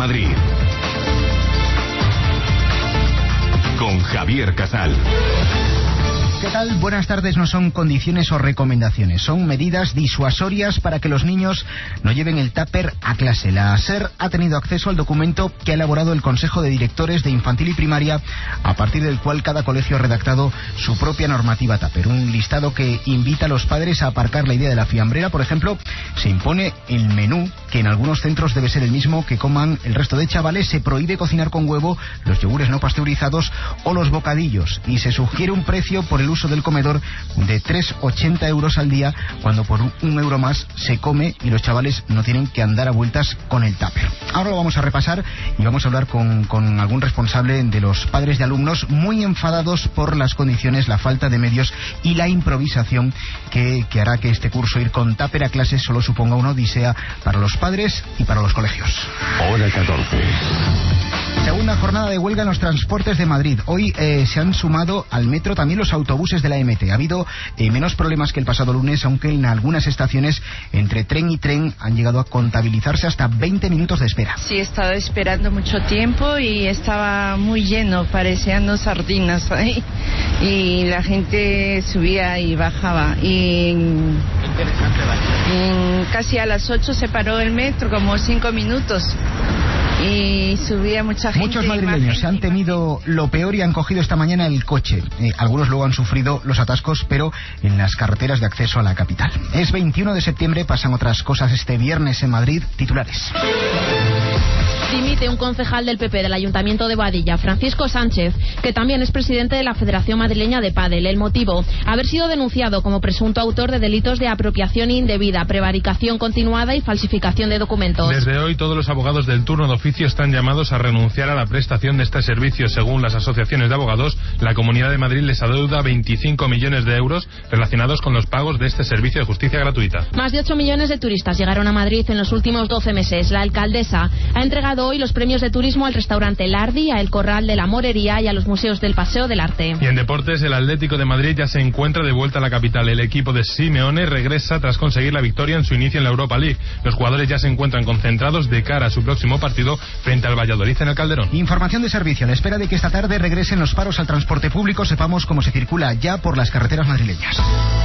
Madrid. Con Javier Casal. ¿Qué tal? Buenas tardes. No son condiciones o recomendaciones, son medidas disuasorias para que los niños no lleven el tupper a clase. La SER ha tenido acceso al documento que ha elaborado el Consejo de Directores de Infantil y Primaria, a partir del cual cada colegio ha redactado su propia normativa tupper. Un listado que invita a los padres a aparcar la idea de la fiambrera. Por ejemplo, se impone el menú, que en algunos centros debe ser el mismo que coman el resto de chavales. Se prohíbe cocinar con huevo, los yogures no pasteurizados o los bocadillos. Y se sugiere un precio por el uso del comedor de 3,80 euros al día, cuando por €1 más se come y los chavales no tienen que andar a vueltas con el tupper. Ahora lo vamos a repasar y vamos a hablar con algún responsable de los padres de alumnos muy enfadados por las condiciones, la falta de medios y la improvisación que hará que este curso ir con tupper a clases solo suponga una odisea para los padres y para los colegios. Hora 14. Segunda jornada de huelga en los transportes de Madrid. Hoy se han sumado al metro también los autobuses de la MT. Ha habido menos problemas que el pasado lunes, aunque en algunas estaciones entre tren y tren han llegado a contabilizarse hasta 20 minutos de espera. Sí, he estado esperando mucho tiempo y estaba muy lleno, parecían dos sardinas ahí. Y la gente subía y bajaba. Y casi a las 8 se paró el metro, como 5 minutos. Y subía mucha gente. Muchos madrileños se han temido lo peor y han cogido esta mañana el coche. Algunos luego han sufrido los atascos, pero en las carreteras de acceso a la capital. Es 21 de septiembre, pasan otras cosas este viernes en Madrid. Titulares. Dimite un concejal del PP del Ayuntamiento de Boadilla, Francisco Sánchez, que también es presidente de la Federación Madrileña de Pádel. El motivo: haber sido denunciado como presunto autor de delitos de apropiación indebida, prevaricación continuada y falsificación de documentos. Desde hoy todos los abogados del turno de oficio están llamados a renunciar a la prestación de este servicio. Según las asociaciones de abogados, la Comunidad de Madrid les adeuda 25 millones de euros relacionados con los pagos de este servicio de justicia gratuita. Más de 8 millones de turistas llegaron a Madrid en los últimos 12 meses. La alcaldesa ha entregado hoy los premios de turismo al restaurante Lardi, a El Corral de la Morería y a los museos del Paseo del Arte. Y en deportes, el Atlético de Madrid ya se encuentra de vuelta a la capital. El equipo de Simeone regresa tras conseguir la victoria en su inicio en la Europa League. Los jugadores ya se encuentran concentrados de cara a su próximo partido frente al Valladolid en el Calderón. Información de servicio. A la espera de que esta tarde regresen los paros al transporte público, sepamos cómo se circula ya por las carreteras madrileñas.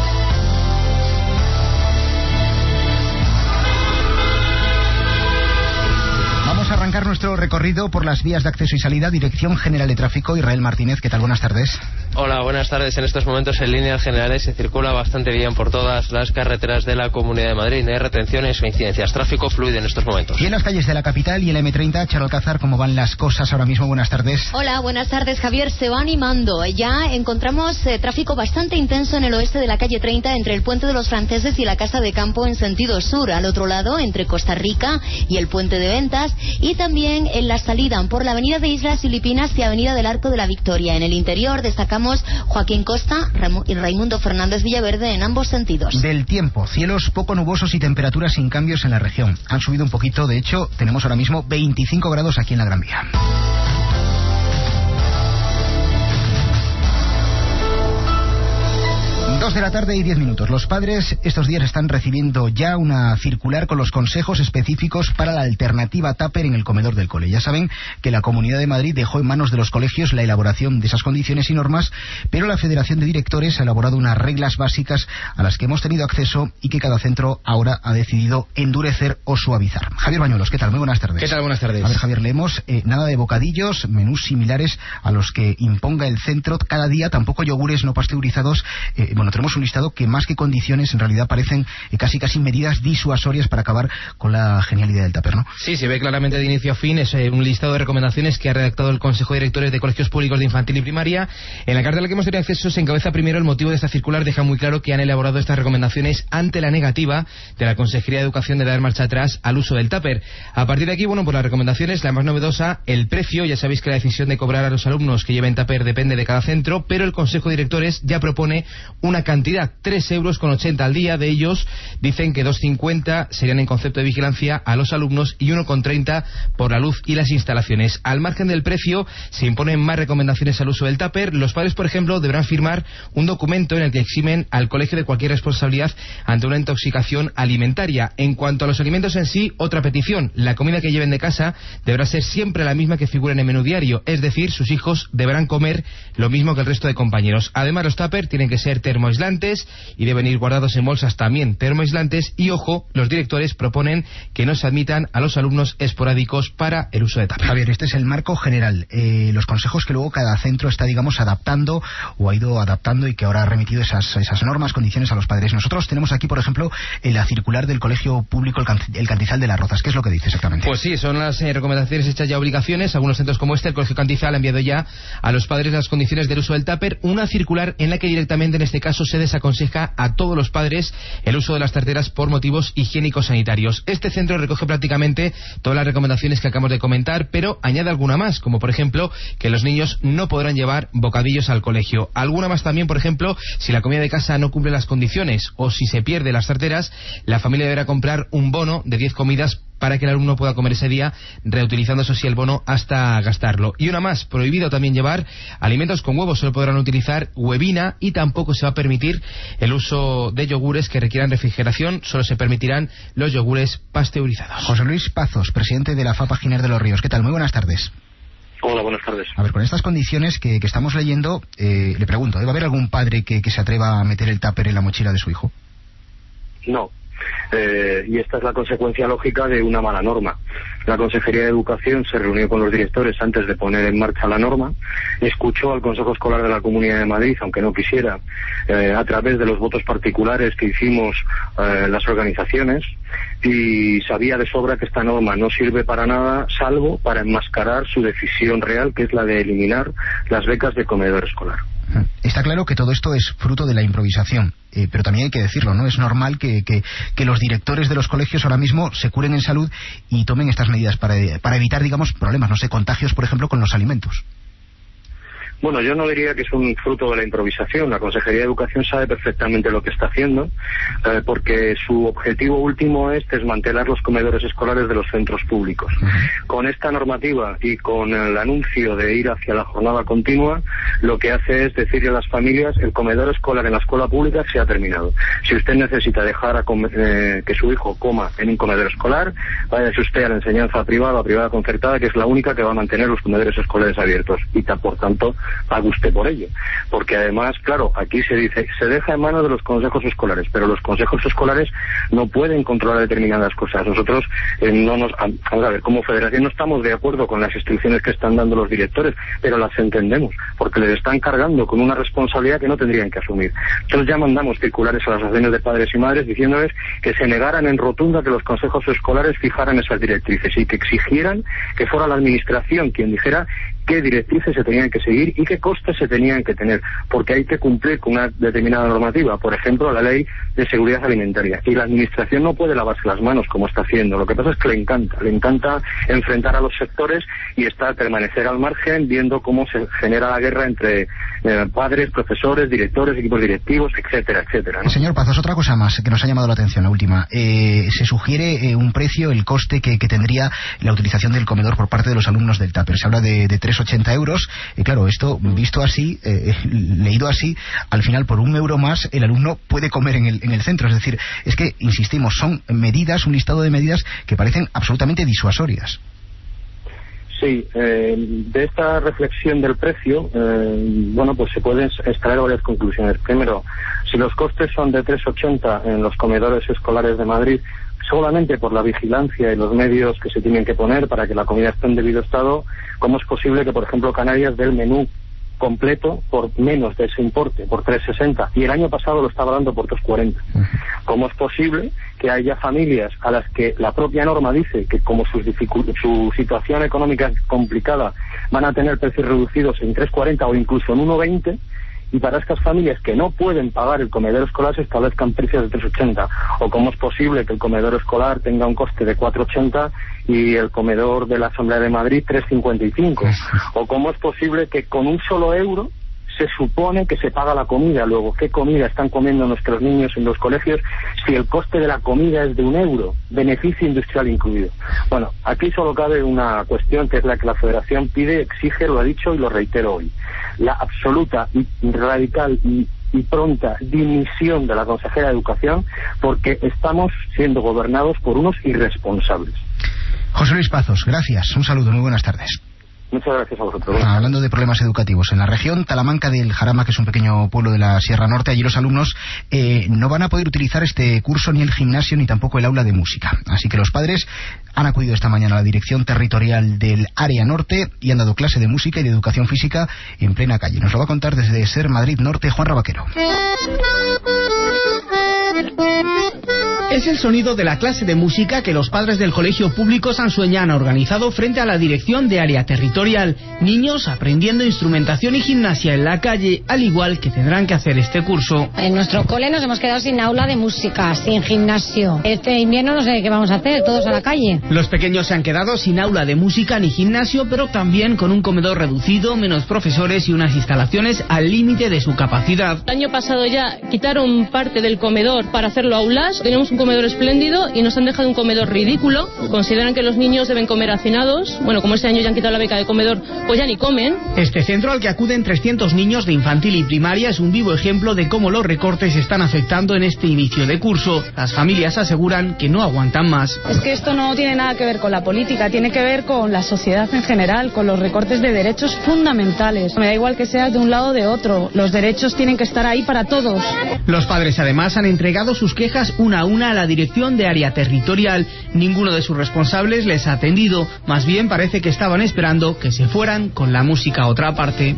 Vamos a arrancar nuestro recorrido por las vías de acceso y salida. Dirección General de Tráfico, Israel Martínez. ¿Qué tal? Buenas tardes. Hola, buenas tardes. En estos momentos en líneas generales se circula bastante bien por todas las carreteras de la Comunidad de Madrid. No hay retenciones o incidencias. Tráfico fluido en estos momentos. Y en las calles de la capital y el M30, Charo Alcázar, ¿cómo van las cosas ahora mismo? Buenas tardes. Hola, buenas tardes, Javier. Se va animando. Ya encontramos tráfico bastante intenso en el oeste de la calle 30, entre el Puente de los Franceses y la Casa de Campo en sentido sur. Al otro lado, entre Costa Rica y el Puente de Ventas. Y también en la salida por la avenida de Islas Filipinas y avenida del Arco de la Victoria. En el interior destacamos Joaquín Costa y Raimundo Fernández Villaverde en ambos sentidos. Del tiempo, cielos poco nubosos y temperaturas sin cambios en la región. Han subido un poquito, de hecho, tenemos ahora mismo 25 grados aquí en la Gran Vía. 2 de la tarde y 10 minutos. Los padres estos días están recibiendo ya una circular con los consejos específicos para la alternativa tupper en el comedor del cole. Ya saben que la Comunidad de Madrid dejó en manos de los colegios la elaboración de esas condiciones y normas, pero la Federación de Directores ha elaborado unas reglas básicas a las que hemos tenido acceso y que cada centro ahora ha decidido endurecer o suavizar. Javier Bañuelos, ¿qué tal? Muy buenas tardes. ¿Qué tal? Buenas tardes. A ver, Javier, leemos nada de bocadillos, menús similares a los que imponga el centro cada día, tampoco yogures no pasteurizados. Tenemos un listado que más que condiciones en realidad parecen casi medidas disuasorias para acabar con la genialidad del tupper, ¿no? Sí, se ve claramente de inicio a fin. Es un listado de recomendaciones que ha redactado el Consejo de Directores de Colegios Públicos de Infantil y Primaria. En la carta a la que hemos tenido acceso se encabeza primero el motivo de esta circular. Deja muy claro que han elaborado estas recomendaciones ante la negativa de la Consejería de Educación de dar marcha atrás al uso del tupper. A partir de aquí, por las recomendaciones, la más novedosa, el precio. Ya sabéis que la decisión de cobrar a los alumnos que lleven tupper depende de cada centro, pero el Consejo de Directores ya propone una cantidad, 3,80 € al día. De ellos dicen que 2,50 serían en concepto de vigilancia a los alumnos y 1,30 por la luz y las instalaciones. Al margen del precio, se imponen más recomendaciones al uso del tupper. Los padres, por ejemplo, deberán firmar un documento en el que eximen al colegio de cualquier responsabilidad ante una intoxicación alimentaria. En cuanto a los alimentos en sí, otra petición: la comida que lleven de casa deberá ser siempre la misma que figura en el menú diario, es decir, sus hijos deberán comer lo mismo que el resto de compañeros. Además, los tupper tienen que ser termoaislantes y deben ir guardados en bolsas también termoaislantes. Y ojo, los directores proponen que no se admitan a los alumnos esporádicos para el uso de tupper. Javier, este es el marco general. Los consejos que luego cada centro está, digamos, adaptando o ha ido adaptando y que ahora ha remitido esas normas, condiciones a los padres. Nosotros tenemos aquí, por ejemplo, la circular del Colegio Público El Cantizal de Las Rozas. ¿Qué es lo que dice exactamente? Pues sí, son las recomendaciones hechas ya obligaciones. Algunos centros como el Colegio Cantizal ha enviado ya a los padres las condiciones del uso del tupper, una circular en la que directamente en este caso se desaconseja a todos los padres el uso de las tarteras por motivos higiénicos sanitarios. Este centro recoge prácticamente todas las recomendaciones que acabamos de comentar, pero añade alguna más, como por ejemplo que los niños no podrán llevar bocadillos al colegio. Alguna más también, por ejemplo, si la comida de casa no cumple las condiciones o si se pierde las tarteras, la familia deberá comprar un bono de 10 comidas para que el alumno pueda comer ese día, reutilizando eso sí el bono hasta gastarlo. Y una más, prohibido también llevar alimentos con huevos, solo podrán utilizar huevina y tampoco se va a permitir el uso de yogures que requieran refrigeración, solo se permitirán los yogures pasteurizados. José Luis Pazos, presidente de la FAPA Giner de los Ríos. ¿Qué tal? Muy buenas tardes. Hola, buenas tardes. A ver, con estas condiciones que estamos leyendo, le pregunto, ¿va a haber algún padre que se atreva a meter el tupper en la mochila de su hijo? No. Y esta es la consecuencia lógica de una mala norma. La Consejería de Educación se reunió con los directores antes de poner en marcha la norma, escuchó al Consejo Escolar de la Comunidad de Madrid, aunque no quisiera, a través de los votos particulares que hicimos las organizaciones, y sabía de sobra que esta norma no sirve para nada, salvo para enmascarar su decisión real, que es la de eliminar las becas de comedor escolar. Está claro que todo esto es fruto de la improvisación, pero también hay que decirlo, ¿no? Es normal que los directores de los colegios ahora mismo se curen en salud y tomen estas medidas para evitar, digamos, problemas, no sé, contagios, por ejemplo, con los alimentos. Bueno, yo no diría que es un fruto de la improvisación. La Consejería de Educación sabe perfectamente lo que está haciendo, porque su objetivo último es desmantelar los comedores escolares de los centros públicos. Con esta normativa y con el anuncio de ir hacia la jornada continua, lo que hace es decirle a las familias: el comedor escolar en la escuela pública se ha terminado. Si usted necesita dejar que su hijo coma en un comedor escolar, váyase usted a la enseñanza privada o privada concertada, que es la única que va a mantener los comedores escolares abiertos, y por tanto pague usted por ello. Porque además, claro, aquí se dice, se deja en manos de los consejos escolares, pero los consejos escolares no pueden controlar determinadas cosas. Nosotros a ver, como federación no estamos de acuerdo con las instrucciones que están dando los directores, pero las entendemos, porque les están cargando con una responsabilidad que no tendrían que asumir. Nosotros ya mandamos circulares a las asociaciones de padres y madres diciéndoles que se negaran en rotunda que los consejos escolares fijaran esas directrices y que exigieran que fuera la administración quien dijera qué directrices se tenían que seguir y qué costes se tenían que tener, porque hay que cumplir con una determinada normativa, por ejemplo la ley de seguridad alimentaria, y la administración no puede lavarse las manos como está haciendo. Lo que pasa es que le encanta enfrentar a los sectores y permanecer al margen, viendo cómo se genera la guerra entre padres, profesores, directores, equipos directivos, etcétera, etcétera, ¿no? Señor Pazos, otra cosa más que nos ha llamado la atención, la última. Se sugiere un precio, el coste que tendría la utilización del comedor por parte de los alumnos del tupper. Se habla de 3,80 euros. Claro, esto visto así, leído así, al final por €1 más el alumno puede comer en el centro. Es decir, es que, insistimos, son medidas, un listado de medidas que parecen absolutamente disuasorias. Sí, de esta reflexión del precio, pues se pueden extraer varias conclusiones. Primero, si los costes son de 3,80 en los comedores escolares de Madrid, solamente por la vigilancia y los medios que se tienen que poner para que la comida esté en debido estado, ¿cómo es posible que, por ejemplo, Canarias dé el menú completo por menos de ese importe, por 3,60, y el año pasado lo estaba dando por 2,40? ¿Cómo es posible que haya familias a las que la propia norma dice que, como su situación económica es complicada, van a tener precios reducidos en 3,40 o incluso en 1,20, y para estas familias que no pueden pagar el comedor escolar se establezcan precios de 3,80? ¿O cómo es posible que el comedor escolar tenga un coste de 4,80 y el comedor de la Asamblea de Madrid 3,55? ¿O cómo es posible que con un solo euro se supone que se paga la comida. Luego, ¿qué comida están comiendo nuestros niños en los colegios si el coste de la comida es de €1, beneficio industrial incluido? Bueno, aquí solo cabe una cuestión, que es la que la Federación pide, exige, lo ha dicho y lo reitero hoy: la absoluta y radical y pronta dimisión de la consejera de Educación, porque estamos siendo gobernados por unos irresponsables. José Luis Pazos, gracias, un saludo, muy buenas tardes. Muchas gracias a vosotros. Hablando de problemas educativos, en la región Talamanca del Jarama, que es un pequeño pueblo de la Sierra Norte, allí los alumnos no van a poder utilizar este curso ni el gimnasio ni tampoco el aula de música. Así que los padres han acudido esta mañana a la Dirección Territorial del Área Norte y han dado clase de música y de educación física en plena calle. Nos lo va a contar desde Ser Madrid Norte Juan Rabaquero. Es el sonido de la clase de música que los padres del Colegio Público Sansueña han organizado frente a la Dirección de Área Territorial. Niños aprendiendo instrumentación y gimnasia en la calle, al igual que tendrán que hacer este curso. En nuestro cole nos hemos quedado sin aula de música, sin gimnasio. Este invierno no sé qué vamos a hacer, todos a la calle. Los pequeños se han quedado sin aula de música ni gimnasio, pero también con un comedor reducido, menos profesores y unas instalaciones al límite de su capacidad. El año pasado ya quitaron parte del comedor para hacerlo aulas. Tenemos un comedor espléndido y nos han dejado un comedor ridículo. Consideran que los niños deben comer hacinados. Bueno, como este año ya han quitado la beca de comedor, pues ya ni comen. Este centro, al que acuden 300 niños de infantil y primaria, es un vivo ejemplo de cómo los recortes están afectando en este inicio de curso. Las familias aseguran que no aguantan más. Es que esto no tiene nada que ver con la política, tiene que ver con la sociedad en general, con los recortes de derechos fundamentales. Me da igual que sea de un lado o de otro, los derechos tienen que estar ahí para todos. Los padres además han entregado sus quejas una a una a la Dirección de Área Territorial. Ninguno de sus responsables les ha atendido, más bien parece que estaban esperando que se fueran con la música a otra parte.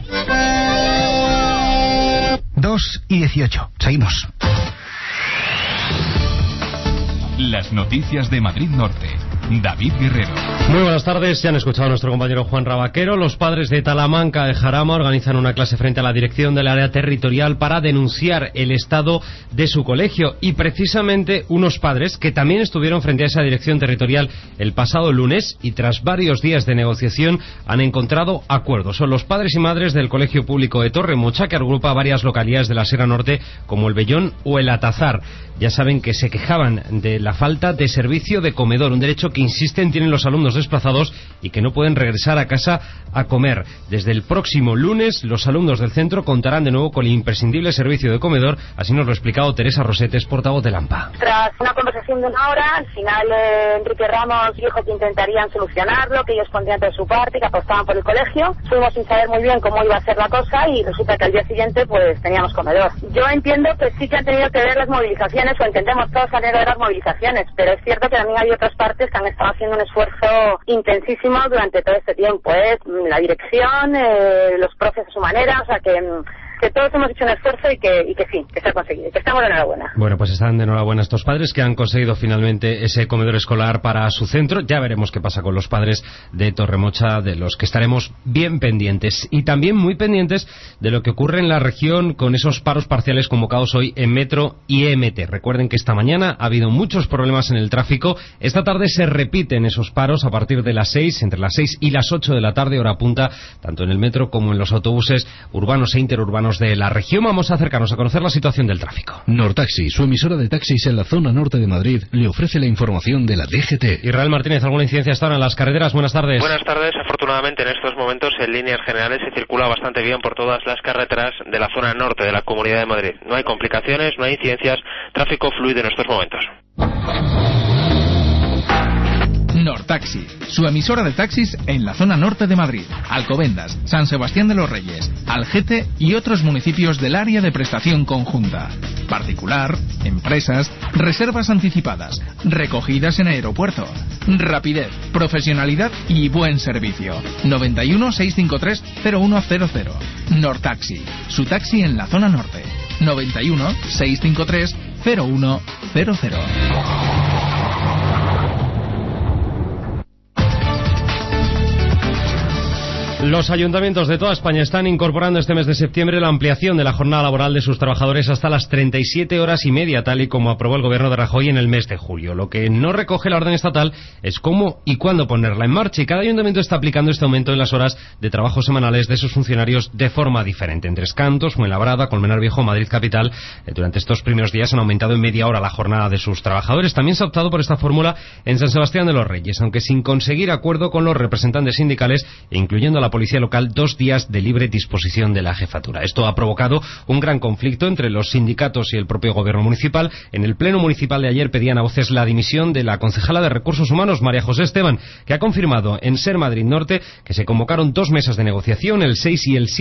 2:18, seguimos. Las noticias de Madrid Norte. David Guerrero. Muy buenas tardes, ya han escuchado a nuestro compañero Juan Rabaquero. Los padres de Talamanca de Jarama organizan una clase frente a la dirección del área territorial para denunciar el estado de su colegio, y precisamente unos padres que también estuvieron frente a esa dirección territorial el pasado lunes y tras varios días de negociación han encontrado acuerdos. Son los padres y madres del Colegio Público de Torremocha, que agrupa varias localidades de la Sierra Norte como el Vellón o el Atazar. Ya saben que se quejaban de la falta de servicio de comedor, un derecho que insisten tienen los alumnos desplazados y que no pueden regresar a casa a comer. Desde el próximo lunes los alumnos del centro contarán de nuevo con el imprescindible servicio de comedor, así nos lo ha explicado Teresa Rosetes, portavoz de AMPA. Tras una conversación de una hora, al final Enrique Ramos dijo que intentarían solucionarlo, que ellos pondrían de su parte, que apostaban por el colegio. Fuimos sin saber muy bien cómo iba a ser la cosa y resulta que al día siguiente pues teníamos comedor. Yo entiendo que sí que han tenido que ver las movilizaciones, o entendemos todos han tenido que ver las movilizaciones, pero es cierto que también hay otras partes que han estado haciendo un esfuerzo intensísimo durante todo este tiempo, la dirección, los profes a su manera, o sea que todos hemos hecho un esfuerzo y que sí, que se ha conseguido, que estamos de enhorabuena. Bueno, pues están de enhorabuena estos padres que han conseguido finalmente ese comedor escolar para su centro. Ya veremos qué pasa con los padres de Torremocha, de los que estaremos bien pendientes. Y también muy pendientes de lo que ocurre en la región con esos paros parciales convocados hoy en Metro y EMT. Recuerden que esta mañana ha habido muchos problemas en el tráfico. Esta tarde se repiten esos paros a partir de las 6, entre las 6 y las 8 de la tarde, hora punta, tanto en el metro como en los autobuses urbanos e interurbanos de la región. Vamos a acercarnos a conocer la situación del tráfico. Nortaxi, su emisora de taxis en la zona norte de Madrid, le ofrece la información de la DGT. Israel Martínez, ¿alguna incidencia hasta ahora en las carreteras? Buenas tardes. Buenas tardes. Afortunadamente en estos momentos en líneas generales se circula bastante bien por todas las carreteras de la zona norte de la Comunidad de Madrid. No hay complicaciones, no hay incidencias, tráfico fluido en estos momentos. Nortaxi, su emisora de taxis en la zona norte de Madrid, Alcobendas, San Sebastián de los Reyes, Algete y otros municipios del área de prestación conjunta. Particular, empresas, reservas anticipadas, recogidas en aeropuerto. Rapidez, profesionalidad y buen servicio. 91 653 0100. Nortaxi, su taxi en la zona norte. 91 653 0100. Los ayuntamientos de toda España están incorporando este mes de septiembre la ampliación de la jornada laboral de sus trabajadores hasta las 37 horas y media, tal y como aprobó el gobierno de Rajoy en el mes de julio. Lo que no recoge la orden estatal es cómo y cuándo ponerla en marcha, y cada ayuntamiento está aplicando este aumento en las horas de trabajo semanales de sus funcionarios de forma diferente. En Tres Cantos, Fuenlabrada, Colmenar Viejo, Madrid Capital, durante estos primeros días han aumentado en media hora la jornada de sus trabajadores. También se ha optado por esta fórmula en San Sebastián de los Reyes, aunque sin conseguir acuerdo con los representantes sindicales, incluyendo a la policía local, 2 días de libre disposición de la jefatura. Esto ha provocado un gran conflicto entre los sindicatos y el propio gobierno municipal. En el pleno municipal de ayer pedían a voces la dimisión de la concejala de Recursos Humanos, María José Esteban, que ha confirmado en Ser Madrid Norte que se convocaron 2 mesas de negociación, el 6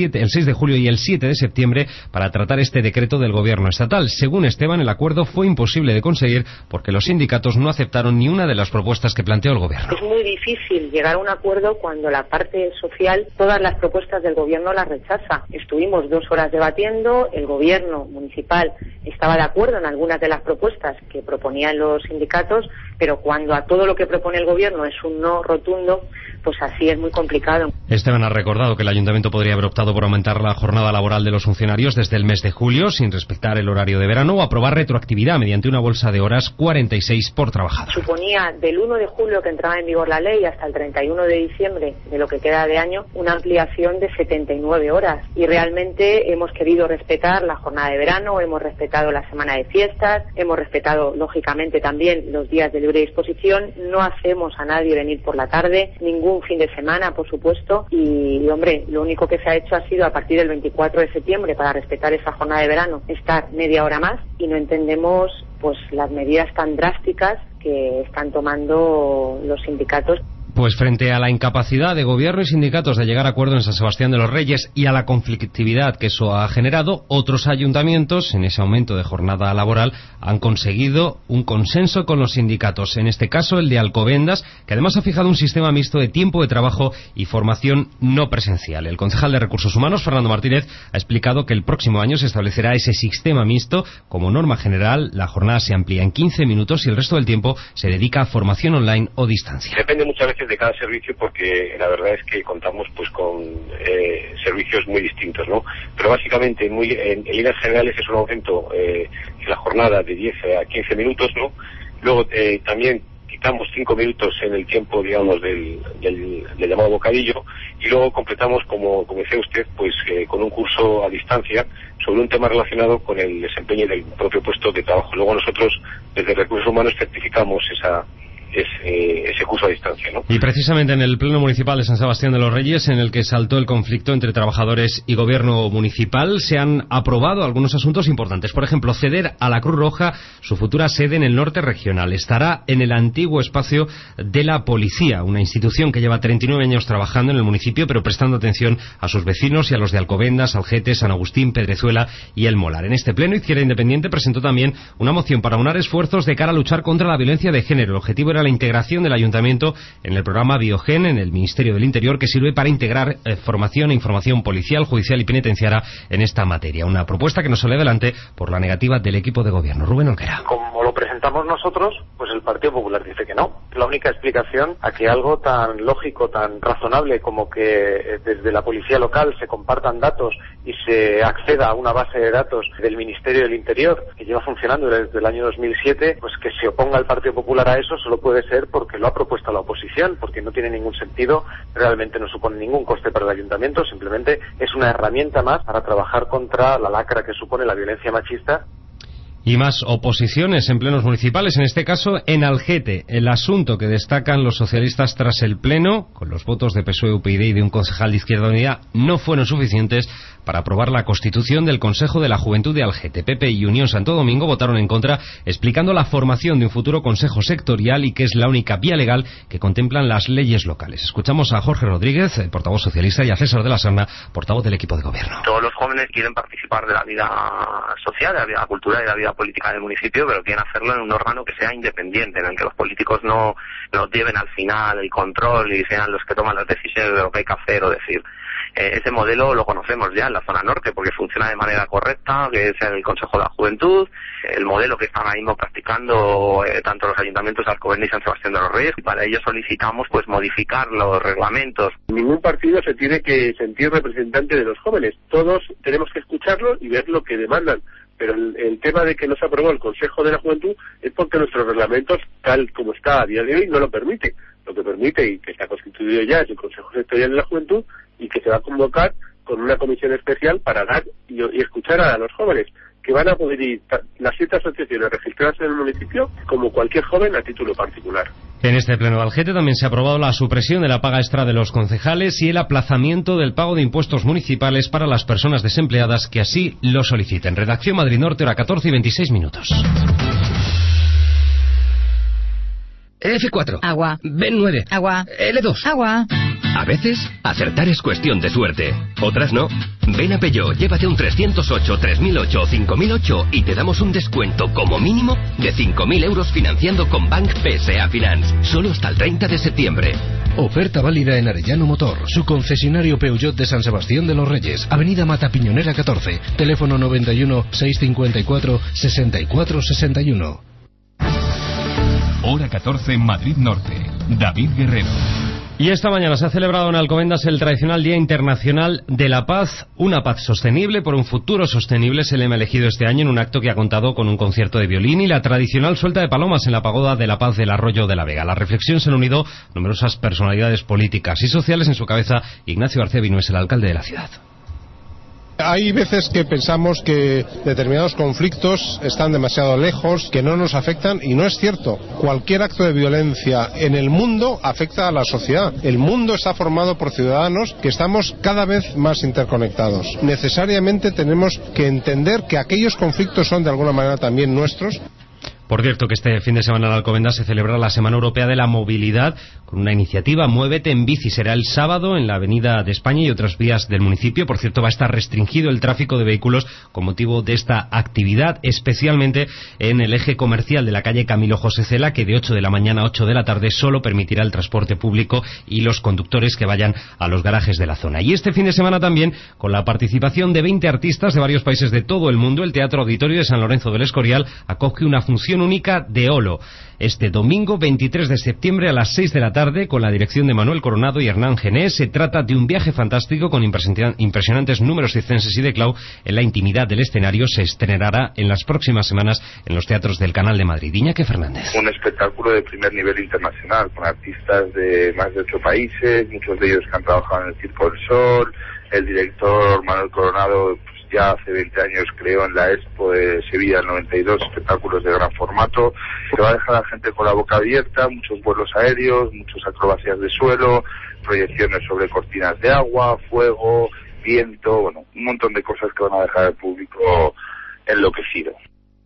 de julio y el 7 de septiembre, para tratar este decreto del gobierno estatal. Según Esteban, el acuerdo fue imposible de conseguir porque los sindicatos no aceptaron ni una de las propuestas que planteó el gobierno. Es muy difícil llegar a un acuerdo cuando la parte social todas las propuestas del gobierno las rechaza. Estuvimos 2 horas debatiendo, el gobierno municipal estaba de acuerdo en algunas de las propuestas que proponían los sindicatos, pero cuando a todo lo que propone el gobierno es un no rotundo, pues así es muy complicado. Esteban ha recordado que el ayuntamiento podría haber optado por aumentar la jornada laboral de los funcionarios desde el mes de julio sin respetar el horario de verano, o aprobar retroactividad mediante una bolsa de horas 46 por trabajador. Suponía del 1 de julio que entraba en vigor la ley hasta el 31 de diciembre de lo que queda de año una ampliación de 79 horas, y realmente hemos querido respetar la jornada de verano, hemos respetado la semana de fiestas, hemos respetado lógicamente también los días de libre disposición. No hacemos a nadie venir por la tarde, ningún fin de semana, por supuesto, y hombre, lo único que se ha hecho ha sido a partir del 24 de septiembre, para respetar esa jornada de verano, estar media hora más, y no entendemos pues las medidas tan drásticas que están tomando los sindicatos. Pues frente a la incapacidad de gobierno y sindicatos de llegar a acuerdo en San Sebastián de los Reyes y a la conflictividad que eso ha generado, otros ayuntamientos en ese aumento de jornada laboral han conseguido un consenso con los sindicatos. En este caso el de Alcobendas, que además ha fijado un sistema mixto de tiempo de trabajo y formación no presencial. El concejal de Recursos Humanos, Fernando Martínez, ha explicado que el próximo año se establecerá ese sistema mixto. Como norma general, la jornada se amplía en 15 minutos y el resto del tiempo se dedica a formación online o distancia. Depende muchas veces de cada servicio, porque la verdad es que contamos pues con servicios muy distintos, ¿no? Pero básicamente en líneas generales es un aumento en la jornada de 10 a 15 minutos, ¿no? Luego también quitamos 5 minutos en el tiempo, digamos, del llamado bocadillo, y luego completamos, como decía usted, pues con un curso a distancia sobre un tema relacionado con el desempeño del propio puesto de trabajo. Luego nosotros desde Recursos Humanos certificamos ese curso a distancia, ¿no? Y precisamente en el Pleno Municipal de San Sebastián de los Reyes, en el que saltó el conflicto entre trabajadores y gobierno municipal, se han aprobado algunos asuntos importantes. Por ejemplo, ceder a la Cruz Roja su futura sede en el norte regional. Estará en el antiguo espacio de la policía, una institución que lleva 39 años trabajando en el municipio, pero prestando atención a sus vecinos y a los de Alcobendas, Algete, San Agustín, Pedrezuela y El Molar. En este pleno, Izquierda Independiente presentó también una moción para aunar esfuerzos de cara a luchar contra la violencia de género. El objetivo era la integración del ayuntamiento en el programa Biogen en el Ministerio del Interior, que sirve para integrar formación e información policial, judicial y penitenciaria en esta materia. Una propuesta que no sale adelante por la negativa del equipo de gobierno. Rubén Olquera. Como lo presentamos nosotros, pues el Partido Popular dice que no. La única explicación a que algo tan lógico, tan razonable como que desde la policía local se compartan datos y se acceda a una base de datos del Ministerio del Interior, que lleva funcionando desde el año 2007, pues que se oponga el Partido Popular a eso solo puede ser porque lo ha propuesto la oposición, porque no tiene ningún sentido, realmente no supone ningún coste para el ayuntamiento, simplemente es una herramienta más para trabajar contra la lacra que supone la violencia machista. Y más oposiciones en plenos municipales, en este caso en Algete. El asunto que destacan los socialistas tras el pleno, con los votos de PSOE, UPyD y de un concejal de Izquierda Unida, no fueron suficientes para aprobar la constitución del Consejo de la Juventud de Algete. PP y Unión Santo Domingo votaron en contra, explicando la formación de un futuro consejo sectorial y que es la única vía legal que contemplan las leyes locales. Escuchamos a Jorge Rodríguez, portavoz socialista, y a César de la Serna, portavoz del equipo de gobierno. Todos los jóvenes quieren participar de la vida social, de la vida cultural y de la vida política del municipio, pero quieren hacerlo en un órgano que sea independiente, en el que los políticos no lleven al final el control y sean los que toman las decisiones de lo que hay que hacer o decir. Ese modelo lo conocemos ya en la zona norte porque funciona de manera correcta, que es el Consejo de la Juventud, el modelo que están ahora mismo practicando tanto los ayuntamientos de Alcobendas y San Sebastián de los Reyes, y para ello solicitamos pues modificar los reglamentos. Ningún partido se tiene que sentir representante de los jóvenes, todos tenemos que escucharlos y ver lo que demandan, pero el tema de que no se aprobó el Consejo de la Juventud es porque nuestros reglamentos, tal como está a día de hoy, no lo permite. Lo que permite y que está constituido ya es el Consejo Sectorial de la Juventud y que se va a convocar con una comisión especial para dar y escuchar a los jóvenes, que van a poder ir las 7 asociaciones registradas en el municipio como cualquier joven a título particular. En este pleno de Algete también se ha aprobado la supresión de la paga extra de los concejales y el aplazamiento del pago de impuestos municipales para las personas desempleadas que así lo soliciten. Redacción Madrid Norte, hora 14 y 26 minutos. F4. Agua. B9. Agua. L2. Agua. A veces, acertar es cuestión de suerte. Otras no. Ven a Peugeot, llévate un 308, 3008 o 5008 y te damos un descuento como mínimo de 5.000 euros financiando con Bank PSA Finance. Solo hasta el 30 de septiembre. Oferta válida en Arellano Motor, su concesionario Peugeot de San Sebastián de los Reyes, Avenida Matapiñonera 14, teléfono 91 654 64 61. Hora 14 en Madrid Norte. David Guerrero. Y esta mañana se ha celebrado en Alcobendas el tradicional Día Internacional de la Paz. Una paz sostenible por un futuro sostenible es el lema elegido este año en un acto que ha contado con un concierto de violín y la tradicional suelta de palomas en la pagoda de la Paz del Arroyo de la Vega. A la reflexión se han unido numerosas personalidades políticas y sociales. En su cabeza, Ignacio García Vino es el alcalde de la ciudad. Hay veces que pensamos que determinados conflictos están demasiado lejos, que no nos afectan, y no es cierto. Cualquier acto de violencia en el mundo afecta a la sociedad. El mundo está formado por ciudadanos que estamos cada vez más interconectados. Necesariamente tenemos que entender que aquellos conflictos son de alguna manera también nuestros. Por cierto, que este fin de semana en Alcobendas se celebra la Semana Europea de la Movilidad con una iniciativa Muévete en Bici. Será el sábado en la Avenida de España y otras vías del municipio. Por cierto, va a estar restringido el tráfico de vehículos con motivo de esta actividad, especialmente en el eje comercial de la calle Camilo José Cela, que de 8 de la mañana a 8 de la tarde solo permitirá el transporte público y los conductores que vayan a los garajes de la zona. Y este fin de semana también, con la participación de 20 artistas de varios países de todo el mundo, el Teatro Auditorio de San Lorenzo del Escorial acoge una función única de Olo este domingo 23 de septiembre a las 6 de la tarde con la dirección de Manuel Coronado y Hernán Genés. Se trata de un viaje fantástico con impresionantes números circenses y de clau en la intimidad del escenario. Se estrenará en las próximas semanas en los teatros del Canal de Madrid. Iñaki Fernández. Un espectáculo de primer nivel internacional con artistas de más de 8 países, muchos de ellos que han trabajado en el Circo del Sol. El director Manuel Coronado ya hace 20 años creó en la Expo de Sevilla 92 espectáculos de gran formato, que va a dejar a la gente con la boca abierta, muchos vuelos aéreos, muchas acrobacias de suelo, proyecciones sobre cortinas de agua, fuego, viento, bueno, un montón de cosas que van a dejar al público enloquecido.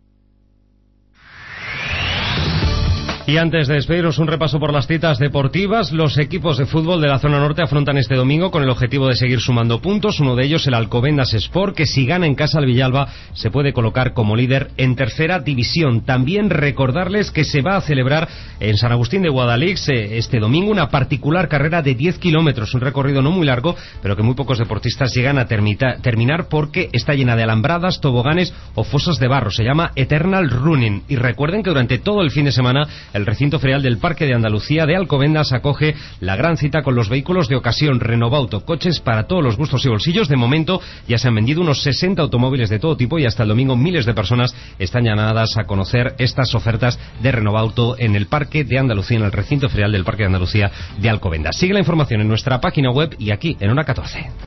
Y antes de despedirnos, un repaso por las citas deportivas. Los equipos de fútbol de la zona norte afrontan este domingo con el objetivo de seguir sumando puntos. Uno de ellos, el Alcobendas Sport, que si gana en casa al Villalba se puede colocar como líder en tercera división. También recordarles que se va a celebrar en San Agustín de Guadalix este domingo una particular carrera de 10 kilómetros, un recorrido no muy largo, pero que muy pocos deportistas llegan a terminar porque está llena de alambradas, toboganes o fosas de barro. Se llama Eternal Running. Y recuerden que durante todo el fin de semana el recinto ferial del Parque de Andalucía de Alcobendas acoge la gran cita con los vehículos de ocasión Renovauto, coches para todos los gustos y bolsillos. De momento ya se han vendido unos 60 automóviles de todo tipo y hasta el domingo miles de personas están llamadas a conocer estas ofertas de Renovauto en el Parque de Andalucía, en el recinto ferial del Parque de Andalucía de Alcobendas. Sigue la información en nuestra página web y aquí en Hora 14.